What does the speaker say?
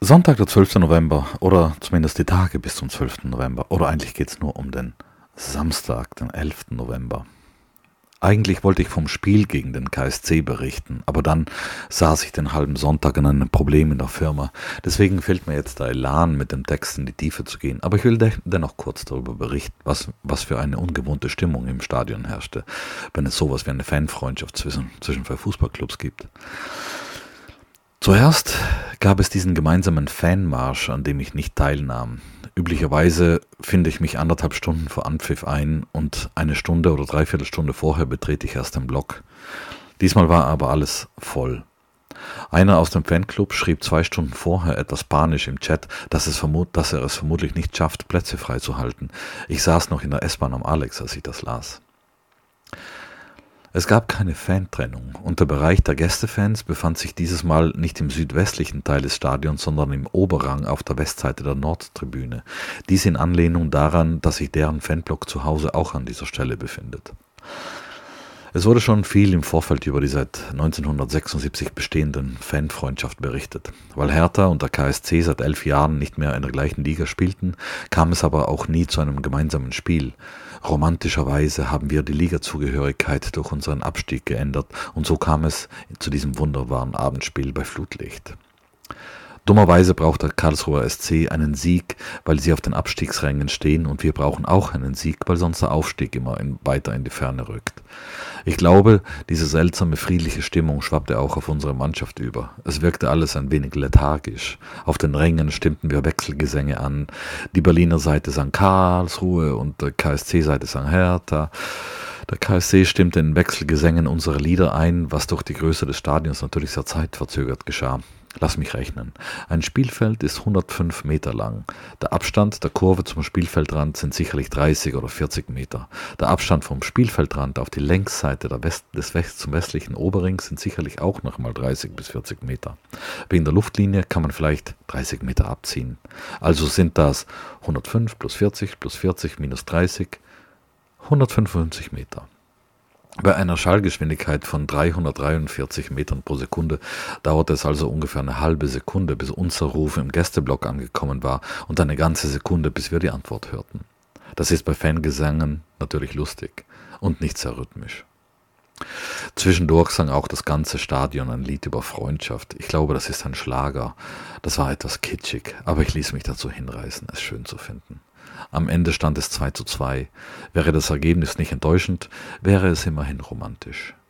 Sonntag, der 12. November, oder zumindest die Tage bis zum 12. November, oder eigentlich geht es nur um den Samstag, den 11. November. Eigentlich wollte ich vom Spiel gegen den KSC berichten, aber dann saß ich den halben Sonntag an einem Problem in der Firma. Deswegen fehlt mir jetzt der Elan, mit dem Text in die Tiefe zu gehen. Aber ich will dennoch kurz darüber berichten, was für eine ungewohnte Stimmung im Stadion herrschte, wenn es sowas wie eine Fanfreundschaft zwischen zwei Fußballclubs gibt. Zuerst gab es diesen gemeinsamen Fanmarsch, an dem ich nicht teilnahm. Üblicherweise finde ich mich 1,5 Stunden vor Anpfiff ein und eine Stunde oder 3/4 Stunde vorher betrete ich erst den Block. Diesmal war aber alles voll. Einer aus dem Fanclub schrieb 2 Stunden vorher etwas panisch im Chat, dass er es vermutlich nicht schafft, Plätze freizuhalten. Ich saß noch in der S-Bahn am Alex, als ich das las. Es gab keine Fantrennung und der Bereich der Gästefans befand sich dieses Mal nicht im südwestlichen Teil des Stadions, sondern im Oberrang auf der Westseite der Nordtribüne. Dies in Anlehnung daran, dass sich deren Fanblock zu Hause auch an dieser Stelle befindet. Es wurde schon viel im Vorfeld über die seit 1976 bestehenden Fanfreundschaft berichtet. Weil Hertha und der KSC seit 11 Jahren nicht mehr in der gleichen Liga spielten, kam es aber auch nie zu einem gemeinsamen Spiel. Romantischerweise haben wir die Ligazugehörigkeit durch unseren Abstieg geändert und so kam es zu diesem wunderbaren Abendspiel bei Flutlicht. Dummerweise braucht der Karlsruher SC einen Sieg, weil sie auf den Abstiegsrängen stehen und wir brauchen auch einen Sieg, weil sonst der Aufstieg immer weiter in die Ferne rückt. Ich glaube, diese seltsame friedliche Stimmung schwappte auch auf unsere Mannschaft über. Es wirkte alles ein wenig lethargisch. Auf den Rängen stimmten wir Wechselgesänge an. Die Berliner Seite sang Karlsruhe und der KSC-Seite sang Hertha. Der KSC stimmte in Wechselgesängen unsere Lieder ein, was durch die Größe des Stadions natürlich sehr zeitverzögert geschah. Lass mich rechnen. Ein Spielfeld ist 105 Meter lang. Der Abstand der Kurve zum Spielfeldrand sind sicherlich 30 oder 40 Meter. Der Abstand vom Spielfeldrand auf die Längsseite zum westlichen Oberring sind sicherlich auch nochmal 30 bis 40 Meter. Wegen der Luftlinie kann man vielleicht 30 Meter abziehen. Also sind das 105 plus 40 minus 30, 155 Meter. Bei einer Schallgeschwindigkeit von 343 Metern pro Sekunde dauerte es also ungefähr eine halbe Sekunde, bis unser Ruf im Gästeblock angekommen war und eine ganze Sekunde, bis wir die Antwort hörten. Das ist bei Fangesängen natürlich lustig und nicht sehr rhythmisch. Zwischendurch sang auch das ganze Stadion ein Lied über Freundschaft. Ich glaube, das ist ein Schlager. Das war etwas kitschig, aber ich ließ mich dazu hinreißen, es schön zu finden. Am Ende stand es 2:2. Wäre das Ergebnis nicht enttäuschend, wäre es immerhin romantisch.